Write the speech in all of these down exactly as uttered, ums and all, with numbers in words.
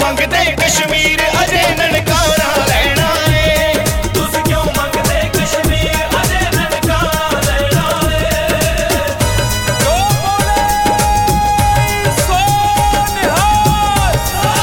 मंगदे कश्मीर अजे ननकाना लेना है। तुस क्यों मंगदे कश्मीर अजे ननकाना लेना है। तो बोले सो निहाल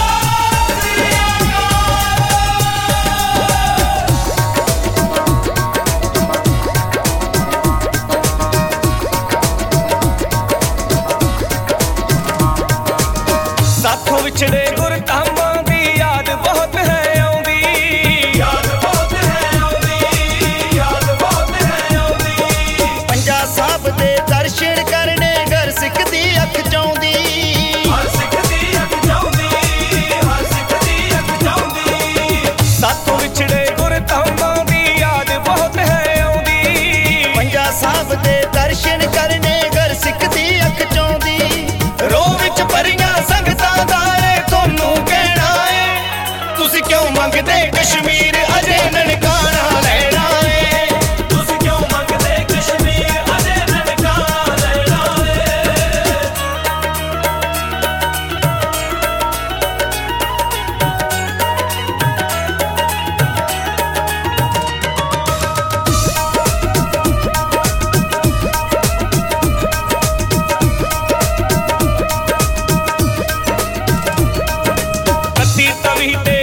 साथों विछड़े गुरधामां दी याद बहुत है आउंदी। याद बहुत है आउंदी, याद बहुत है आउंदी। पंजा साहब दे दर्शन करने घर सिख दी अख चाउंदी। हर सिख दी अख चाउंदी, हर सिख दी अख चाउंदी। साथों विछड़े गुरधामां दी याद बहुत है आउंदी। पंजा साहब दे दर्शन करने घर सिख दी अख चाउंदी। रो विच भरियां संगतां दा ए तोनू कहना है। तुसी क्यों मंगदे कश्मीर अजे ननकाना लेना है। तुस क्यों मंगदे कश्मीर अजे ननकाना लेना है। कत्ती तवी ते